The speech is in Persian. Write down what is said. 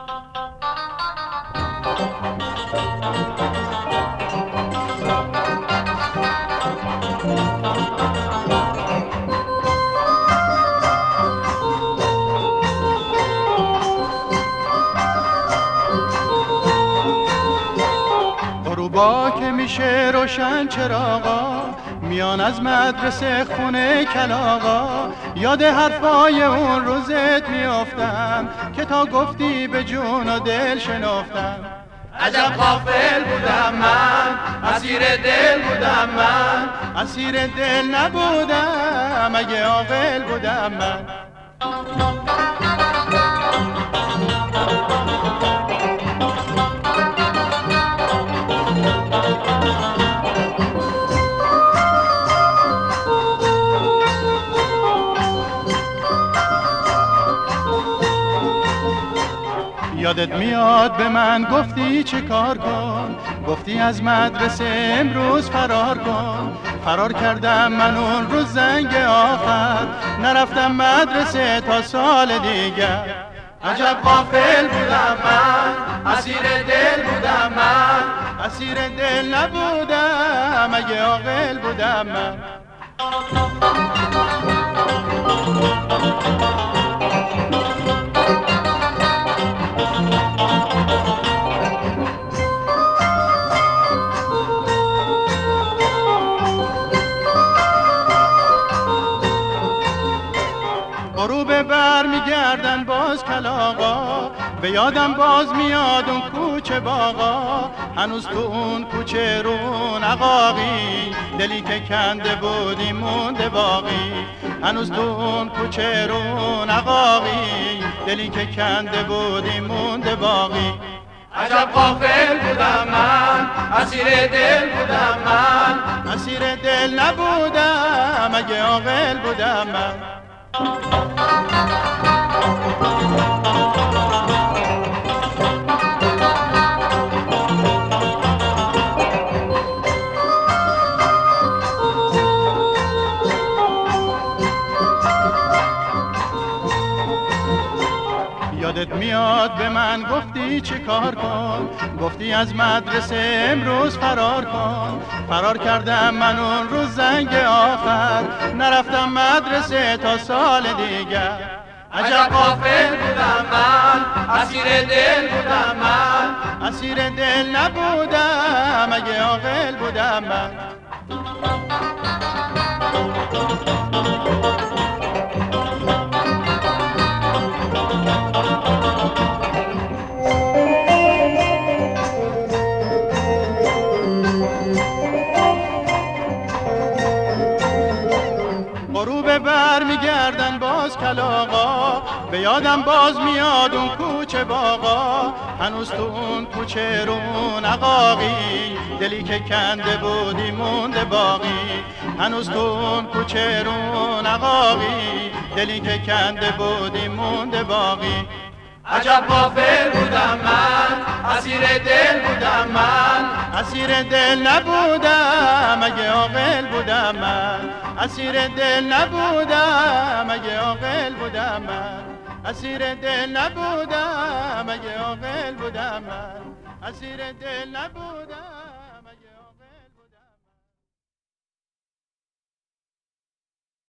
غروبا که میشه روشن چراغا، میان از مدرسه خونه کلاغا، یاد حرفای اون روزت میافتم که تا گفتی به جون و دل شنافتم. عجب غافل بودم من، اسیر دل بودم من، اسیر دل نبودم اگه عاقل بودم من. یادت میاد به من گفتی چه کار کن، گفتی از مدرسه امروز فرار کن. فرار کردم من اون روز زنگ آخر، نرفتم مدرسه تا سال دیگر. عجب غافل بودم من، اسیر دل بودم من، اسیر دل نبودم اگه عاقل بودم من. غروب بر میگردن باز کلاغا، به یادم باز میاد اون کوچه باغا. هنوز تو اون کوچه رون عقاقی، دلی که کنده بودی مونده باقی. هنوز تو اون کوچه رون عقاقی، دلی که کنده بودی مونده باقی. عجب غافل بودم من، اسیر دل بودم من، اسیر دل نبودم اگه عاقل بودم من. یادت میاد به من گفتی چه کار کن، گفتی از مدرسه امروز فرار کن. فرار کردم من اون روز زنگ آخر، نرفتم مدرسه تا سال دیگر. عجب غافل بودم من، اسیر دل بودم من، اسیر دل نبودم اگه عاقل بودم من. غروب بر میگردن باز کلاغا، به یادم باز میاد اون کوچه باغا. هنوز تو اون کوچه رون عقاقی، دلی که کنده بودی مونده باقی. هنوز تو اون کوچه رون عقاقی، دلی که کنده بودی مونده باقی. عجب غافل بودم من، اسیر دل بودم من، اسیر دل نبودم اگه عاقل بودم من. اسیر دل نبودم اگه عاقل بودم من. اسیر دل نبودم اگه عاقل بودم من. اسیر دل نبودم.